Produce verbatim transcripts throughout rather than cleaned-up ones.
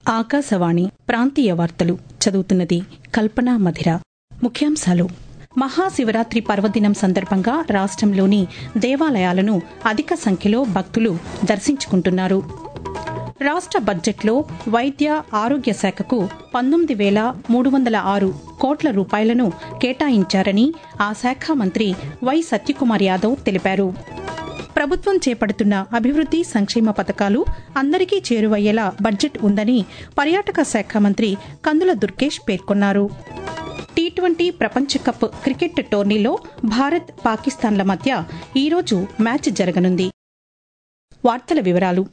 ఆకాశవాణి ప్రాంతీయ వార్తలు చదువుతున్నది కల్పన మధిర. ముఖ్యాంశాలు: మహాశివరాత్రి పర్వదినం సందర్భంగా రాష్ట్రంలోని దేవాలయాలను అధిక సంఖ్యలో భక్తులు దర్శించుకుంటున్నారు. రాష్ట్ర బడ్జెట్లో వైద్య ఆరోగ్య శాఖకు పంతొమ్మిది వేల మూడు వందల ఆరు కోట్ల రూపాయలను కేటాయించారని ఆ శాఖ మంత్రి వై సత్యకుమార్ యాదవ్ తెలిపారు. ప్రభుత్వం చేపడుతున్న అభివృద్ది సంక్షేమ పథకాలు అందరికీ చేరువయ్యేలా బడ్జెట్ ఉందని పర్యాటక శాఖ మంత్రి కందుల దుర్గేష్ పేర్కొన్నారు. టీ ట్వంటీ ప్రపంచ కప్ క్రికెట్ టోర్నీలో భారత్ పాకిస్తాన్ల మధ్య ఈరోజు మ్యాచ్ జరగనుంది. వార్తల వివరాలు: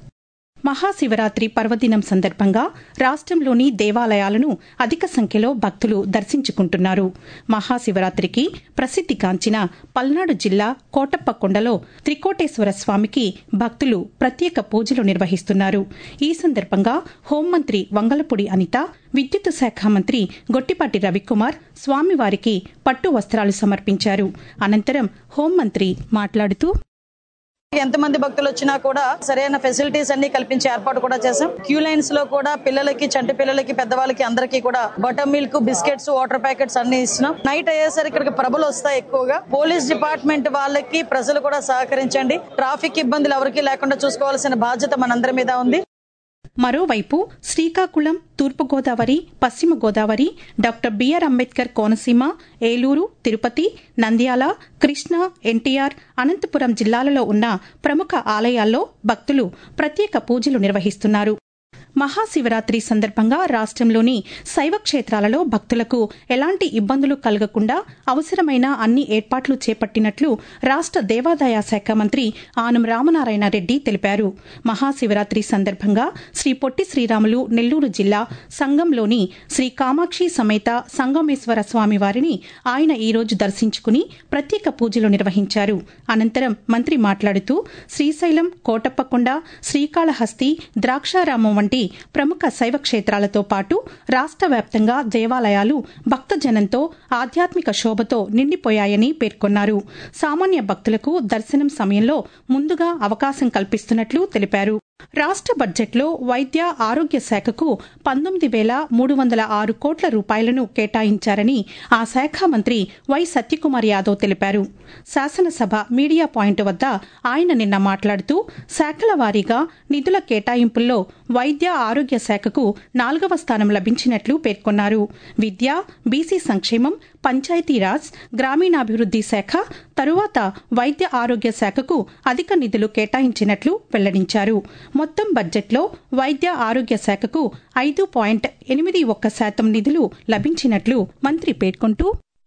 మహాశివరాత్రి పర్వదినం సందర్భంగా రాష్ట్రంలోని దేవాలయాలను అధిక సంఖ్యలో భక్తులు దర్శించుకుంటున్నారు. మహాశివరాత్రికి ప్రసిద్దిగాంచిన పల్నాడు జిల్లా కోటప్పకొండలో త్రికోటేశ్వర స్వామికి భక్తులు ప్రత్యేక పూజలు నిర్వహిస్తున్నారు. ఈ సందర్భంగా హోంమంత్రి వంగలపూడి అనిత, విద్యుత్ శాఖ మంత్రి గొట్టిపాటి రవికుమార్ స్వామివారికి పట్టు వస్త్రాలు సమర్పించారు. అనంతరం హోంమంత్రి మాట్లాడుతూ, ఎంతమంది భక్తులు వచ్చినా కూడా సరైన ఫెసిలిటీస్ అన్ని కల్పించే ఏర్పాటు కూడా చేశాం. క్యూ లైన్స్ లో కూడా పిల్లలకి, చంటి పిల్లలకి, పెద్దవాళ్ళకి అందరికీ కూడా butter milk, biscuits, water packets అన్ని ఇస్తున్నాం. నైట్ అయ్యేసరికి ఇక్కడికి ప్రభలు వస్తాయి ఎక్కువగా. పోలీస్ డిపార్ట్మెంట్ వాళ్ళకి ప్రజలు కూడా సహకరించండి. ట్రాఫిక్ ఇబ్బందులు ఎవరికీ లేకుండా చూసుకోవాల్సిన బాధ్యత మనందరి మీద ఉంది. మరోవైపు శ్రీకాకుళం, తూర్పుగోదావరి, పశ్చిమ గోదావరి, డాక్టర్ బిఆర్ అంబేద్కర్ కోనసీమ, ఏలూరు, తిరుపతి, నంద్యాల, కృష్ణా, ఎన్టీఆర్, అనంతపురం జిల్లాలలో ఉన్న ప్రముఖ ఆలయాల్లో భక్తులు ప్రత్యేక పూజలు నిర్వహిస్తున్నారు. మహాశివరాత్రి సందర్భంగా రాష్ట్రంలోని శైవ క్షేత్రాలలో భక్తులకు ఎలాంటి ఇబ్బందులు కలగకుండా అవసరమైన అన్ని ఏర్పాట్లు చేపట్టినట్లు రాష్ట్ర దేవాదాయ శాఖ మంత్రి ఆనం రామనారాయణ రెడ్డి తెలిపారు. మహాశివరాత్రి సందర్భంగా శ్రీ పొట్టి శ్రీరాములు నెల్లూరు జిల్లా సంగంలోని శ్రీ కామాక్షి సమేత సంగమేశ్వర స్వామి వారిని ఆయన ఈరోజు దర్శించుకుని ప్రత్యేక పూజలు నిర్వహించారు. అనంతరం మంత్రి మాట్లాడుతూ, శ్రీశైలం, కోటప్పకొండ, శ్రీకాళహస్తి, ద్రాక్షారామం వంటి ప్రముఖ శైవ క్షేత్రాలతో పాటు రాష్ట్ర వ్యాప్తంగా దేవాలయాలు భక్తజనంతో ఆధ్యాత్మిక శోభతో నిండిపోయాయని పేర్కొన్నారు. సామాన్య భక్తులకు దర్శనం సమయంలో ముందుగా అవకాశం కల్పిస్తున్నట్లు తెలిపారు. రాష్ట్ర బడ్జెట్లో వైద్య ఆరోగ్య శాఖకు పంతొమ్మిది వేల మూడు వందల ఆరు కోట్ల రూపాయలను కేటాయించారని ఆ శాఖ మంత్రి వై సత్యకుమార్ యాదవ్ తెలిపారు. శాసనసభ మీడియా పాయింట్ వద్ద ఆయన నిన్న మాట్లాడుతూ, శాఖల వారీగా నిధుల కేటాయింపుల్లో వైద్య ఆరోగ్య శాఖకు నాలుగవ స్థానం లభించినట్లు పేర్కొన్నారు. విద్య, బీసీ సంక్షేమం, పంచాయతీరాజ్, గ్రామీణాభివృద్ది శాఖ తరువాత వైద్య ఆరోగ్య శాఖకు అధిక నిధులు కేటాయించినట్లు వెల్లడించారు. మొత్తం బడ్జెట్లో వైద్య ఆరోగ్య శాఖకు ఐదు పాయింట్ ఎనిమిది ఒక్క శాతం నిధులు లభించినట్లు మంత్రి పేర్కొంటూ,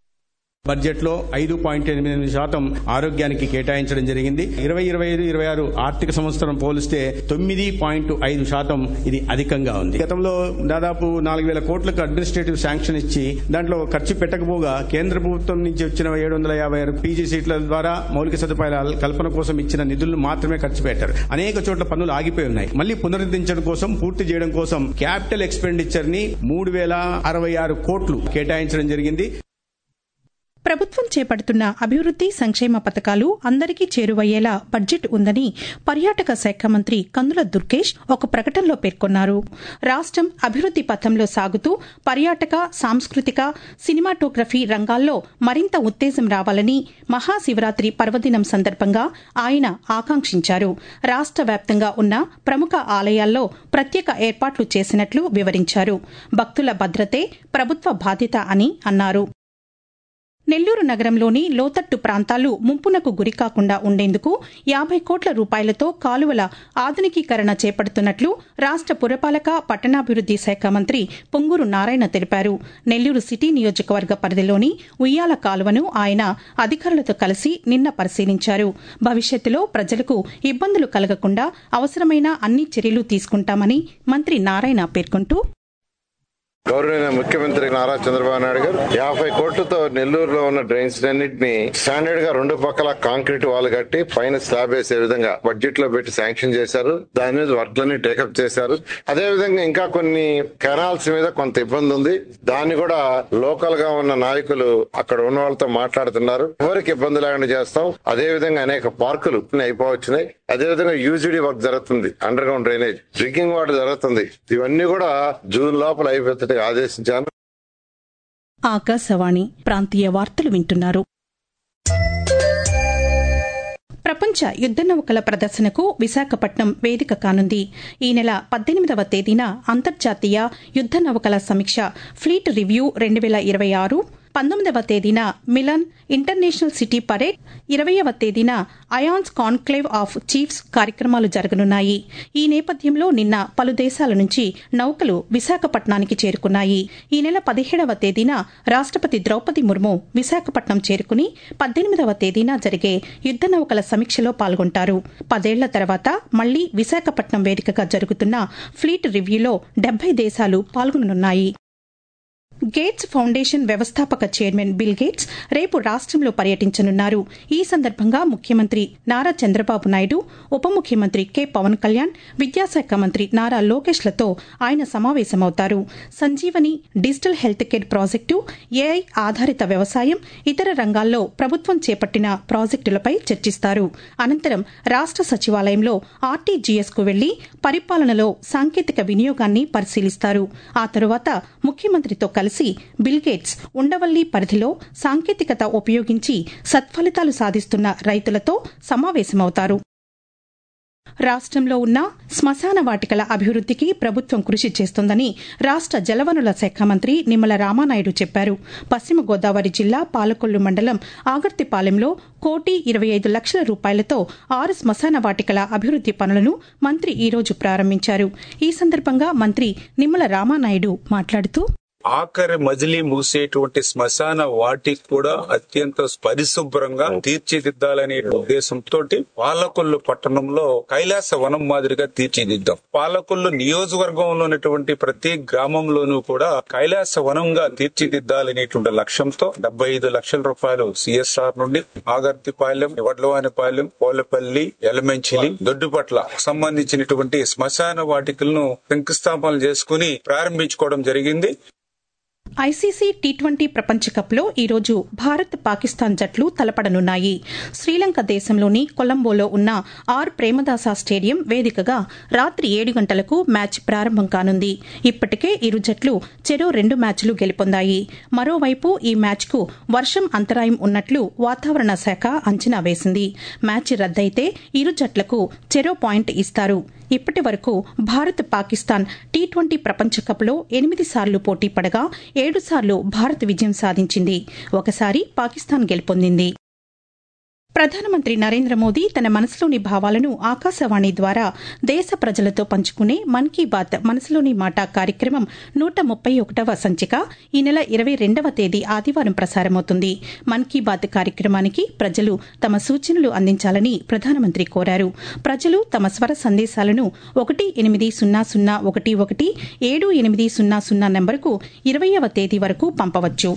బడ్జెట్ లో ఐదు పాయింట్ ఎనిమిది ఎనిమిది శాతం ఆరోగ్యానికి కేటాయించడం జరిగింది. ఇరవై ఇరవై ఐదు ఇరవై ఆరు ఆర్థిక సంవత్సరం పోలిస్తే తొమ్మిది పాయింట్ ఐదు శాతం ఇది అధికంగా ఉంది. గతంలో దాదాపు నాలుగు వేల కోట్లకు అడ్మినిస్ట్రేటివ్ శాంక్షన్ ఇచ్చి దాంట్లో ఖర్చు పెట్టకపోగా కేంద్ర ప్రభుత్వం నుంచి వచ్చిన ఏడు వందల యాభై ఆరు పీజీ సీట్ల ద్వారా మౌలిక సదుపాయాల కల్పన కోసం ఇచ్చిన నిధులను మాత్రమే ఖర్చు పెట్టారు. అనేక చోట్ల పనులు ఆగిపోయి ఉన్నాయి. మళ్లీ పునరుద్ధరించడం కోసం, పూర్తి చేయడం కోసం క్యాపిటల్ ఎక్స్పెండిచర్ ని మూడు వేల అరవై ఆరు కోట్లు కేటాయించడం జరిగింది. ప్రభుత్వం చేపడుతున్న అభివృద్ది సంక్షేమ పథకాలు అందరికీ చేరువయ్యేలా బడ్జెట్ ఉందని పర్యాటక శాఖ మంత్రి కందుల దుర్గేష్ ఒక ప్రకటనలో పేర్కొన్నారు. రాష్ట్రం అభివృద్ది పథంలో సాగుతూ పర్యాటక, సాంస్కృతిక, సినిమాటోగ్రఫీ రంగాల్లో మరింత ఉత్తేజం రావాలని మహాశివరాత్రి పర్వదినం సందర్భంగా ఆయన ఆకాంక్షించారు. రాష్ట్ర వ్యాప్తంగా ఉన్న ప్రముఖ ఆలయాల్లో ప్రత్యేక ఏర్పాట్లు చేసినట్లు వివరించారు. భక్తుల భద్రతే ప్రభుత్వ బాధ్యత అని అన్నారు. నెల్లూరు నగరంలోని లోతట్టు ప్రాంతాలు ముంపునకు గురికాకుండా ఉండేందుకు యాభై కోట్ల రూపాయలతో కాలువల ఆధునికీకరణ చేపడుతున్నట్లు రాష్ట్ర పురపాలక, పట్టణాభివృద్ది శాఖ మంత్రి పొంగూరు నారాయణ తెలిపారు. నెల్లూరు సిటీ నియోజకవర్గ పరిధిలోని ఉయ్యాల కాలువను ఆయన అధికారులతో కలిసి నిన్న పరిశీలించారు. భవిష్యత్తులో ప్రజలకు ఇబ్బందులు కలగకుండా అవసరమైన అన్ని చర్యలు తీసుకుంటామని మంత్రి నారాయణ పేర్కొంటూ, గౌరవనీయ ముఖ్యమంత్రి నారా చంద్రబాబు నాయుడు గారు యాభై కోట్లతో నెల్లూరులో ఉన్న డ్రైన్స్ అన్నింటినీ స్టాండర్డ్ గా రెండు పక్కల కాంక్రీట్ వాల్ కట్టి పైన స్లాబ్ వేసే విధంగా బడ్జెట్ లో పెట్టి శాంక్షన్ చేశారు. దాని మీద వర్క్లన్నీ టేకప్ చేశారు. అదే విధంగా ఇంకా కొన్ని కెనాల్స్ మీద కొంత ఇబ్బంది ఉంది. దాన్ని కూడా లోకల్ గా ఉన్న నాయకులు అక్కడ ఉన్న వాళ్ళతో మాట్లాడుతున్నారు. ఎవరికి ఇబ్బంది లేకుండా చేస్తాం. అదే విధంగా అనేక పార్కులు అయిపోవచ్చున్నాయి. అదే విధంగా యూజీడీ వర్క్ జరుగుతుంది, underground drainage, drinking water జరుగుతుంది. ఇవన్నీ కూడా జూన్ లోపల అయిపోతే ఆదేశించాను. ఆకాశవాణి ప్రాంతీయ వార్తలు వింటున్నారు. ప్రపంచ యుద్ద నౌకల ప్రదర్శనకు విశాఖపట్నం వేదిక కానుంది. ఈ నెల పద్దెనిమిదవ తేదీన అంతర్జాతీయ యుద్ద నౌకల సమీక్ష ఫ్లీట్ రివ్యూ రెండు వేల ఇరవై ఆరు, పంతొమ్మిదవ తేదీన మిలన్ ఇంటర్నేషనల్ సిటీ పరేడ్, ఇరవైవ తేదీన అయాన్స్ కాన్క్లేవ్ ఆఫ్ చీఫ్స్ కార్యక్రమాలు జరగనున్నాయి. ఈ నేపథ్యంలో నిన్న పలు దేశాల నుంచి నౌకలు విశాఖపట్నానికి చేరుకున్నాయి. ఈ నెల పదిహేడవ తేదీన రాష్టపతి ద్రౌపది ముర్ము విశాఖపట్నం చేరుకుని పద్దెనిమిదవ తేదీన జరిగే యుద్ద నౌకల సమీక్షలో పాల్గొంటారు. పదేళ్ల తర్వాత మళ్లీ విశాఖపట్నం వేదికగా జరుగుతున్న ఫ్లీట్ రివ్యూలో డెబ్బై దేశాలు పాల్గొననున్నాయి. గేట్స్ ఫౌండేషన్ వ్యవస్థాపక చైర్మన్ బిల్ గేట్స్ రేపు రాష్టంలో పర్యటించనున్నారు. ఈ సందర్భంగా ముఖ్యమంత్రి నారా చంద్రబాబు నాయుడు, ఉప ముఖ్యమంత్రి కె పవన్ కళ్యాణ్, విద్యాశాఖ మంత్రి నారా లోకేష్లతో ఆయన సమావేశమవుతారు. Sanjeevani digital health care project, AI ఆధారిత వ్యవసాయం, ఇతర రంగాల్లో ప్రభుత్వం చేపట్టిన ప్రాజెక్టులపై చర్చిస్తారు. అనంతరం రాష్ట సచివాలయంలో ఆర్టీజీఎస్ కు వెళ్లి పరిపాలనలో సాంకేతిక వినియోగాన్ని పరిశీలిస్తారు. ఆ తరువాత ముఖ్యమంత్రితో కలిసి బిల్ గేట్స్ ఉండవల్లి పరిధిలో సాంకేతికత ఉపయోగించి సత్ఫలితాలు సాధిస్తున్న రైతులతో సమావేశమవుతారు. రాష్టంలో ఉన్న శ్మశాన వాటికల అభివృద్దికి ప్రభుత్వం కృషి చేస్తోందని రాష్ట జలవనరుల శాఖ మంత్రి నిమ్మల రామానాయుడు చెప్పారు. పశ్చిమ గోదావరి జిల్లా పాలకొల్లు మండలం ఆగర్తిపాలెంలో కోటి ఇరవై ఐదు లక్షల రూపాయలతో ఆరు శ్మశాన వాటికల అభివృద్ది పనులను మంత్రి ఈ రోజు ప్రారంభించారు. ఈ సందర్భంగా మంత్రి నిమ్మల రామానాయుడు మాట్లాడుతూ, ఆఖరి మజిలీ మూసేటువంటి శ్మశాన వాటికి కూడా అత్యంత పరిశుభ్రంగా తీర్చిదిద్దాలనే ఉద్దేశంతో పాలకొల్లు పట్టణంలో కైలాస వనం మాదిరిగా తీర్చిదిద్దాం. పాలకొల్లు నియోజకవర్గంలో ఉన్నటువంటి ప్రతి గ్రామంలోనూ కూడా కైలాస వనంగా తీర్చిదిద్దాలనేటువంటి లక్ష్యంతో డెబ్బై ఐదు లక్షల రూపాయలు సిఎస్ఆర్ నుండి ఆగర్తిపాలెం, వడ్లవానిపాలెం, పోలపల్లి, ఎలమెంచిలి, దొడ్డుపట్ల సంబంధించినటువంటి శ్మశాన వాటికలను శంకుస్థాపన చేసుకుని ప్రారంభించుకోవడం జరిగింది. ఐసీసీ టీ ట్వంటీ ప్రపంచ కప్లో ఈరోజు భారత్ పాకిస్తాన్ జట్లు తలపడనున్నాయి. శ్రీలంక దేశంలోని కొలంబోలో ఉన్న ఆర్ ప్రేమదాస స్టేడియం వేదికగా రాత్రి ఏడు గంటలకు మ్యాచ్ ప్రారంభం కానుంది. ఇప్పటికే ఇరు జట్లు చెరో రెండు మ్యాచ్లు గెలుపొందాయి. మరోవైపు ఈ మ్యాచ్కు వర్షం అంతరాయం ఉన్నట్లు వాతావరణ శాఖ అంచనా వేసింది. మ్యాచ్ రద్దయితే ఇరు జట్లకు చెరో పాయింట్ ఇస్తారు. ఇప్పటి వరకు భారత్ పాకిస్తాన్ టీ ట్వంటీ ప్రపంచ కప్లో ఎనిమిది సార్లు పోటీ పడగా ఏడు సార్లు భారత్ విజయం సాధించింది. ఒకసారి పాకిస్తాన్ గెలుపొందింది. ప్రధానమంత్రి నరేంద్ర మోదీ తన మనసులోని భావాలను ఆకాశవాణి ద్వారా దేశ ప్రజలతో పంచుకునే మన్ కీ బాత్ మనసులోని మాట కార్యక్రమం నూట ముప్పై ఒకటవ సంచిక ఈ నెల ఇరవై రెండవ తేదీ ఆదివారం ప్రసారమవుతుంది. మన్ కీ బాత్ కార్యక్రమానికి ప్రజలు తమ సూచనలు అందించాలని ప్రధానమంత్రి కోరారు. ప్రజలు తమ స్వర సందేశాలను ఒకటి ఎనిమిది సున్నా సున్నా ఒకటి ఒకటి ఏడు ఎనిమిది సున్నా సున్నా నెంబరుకు ఇరవైవ తేదీ వరకు పంపవచ్చు.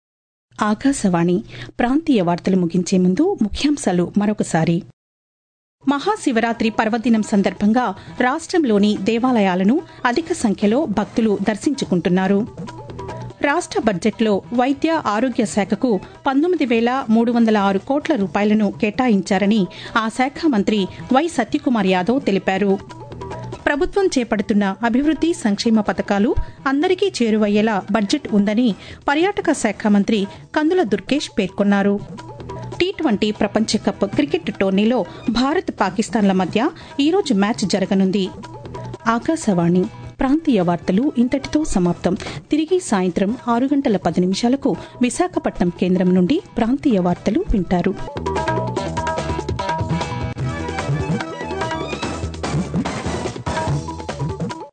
ఆకాశవాణి ప్రాంతీయ వార్తలు ముగించే ముందు ముఖ్యాంశాలు మరొకసారి. మహాశివరాత్రి పర్వదినం సందర్భంగా రాష్ట్రంలోని దేవాలయాలను అధిక సంఖ్యలో భక్తులు దర్శించుకుంటున్నారు. రాష్ట్ర బడ్జెట్లో వైద్య ఆరోగ్య శాఖకు పంతొమ్మిది వేల మూడు వందల ఆరు కోట్ల రూపాయలను కేటాయించారని ఆ శాఖ మంత్రి వై సత్యకుమార్ యాదవ్ తెలిపారు. ప్రభుత్వం చేపడుతున్న అభివృద్ది సంక్షేమ పథకాలు అందరికీ చేరువయ్యేలా బడ్జెట్ ఉందని పర్యాటక శాఖ మంత్రి కందుల దుర్గేష్ పేర్కొన్నారు. టీ ట్వంటీ ప్రపంచ కప్ క్రికెట్ టోర్నీలో భారత్ పాకిస్తాన్ల మధ్య ఈరోజు మ్యాచ్ జరగనుంది. ఆకాశవాణి ప్రాంతీయ వార్తలు ఇంతటితో సమాప్తం. తిరిగి సాయంత్రం ఆరు గంటల పది నిమిషాలకు విశాఖపట్నం కేంద్రం నుండి ప్రాంతీయ వార్తలు వింటారు.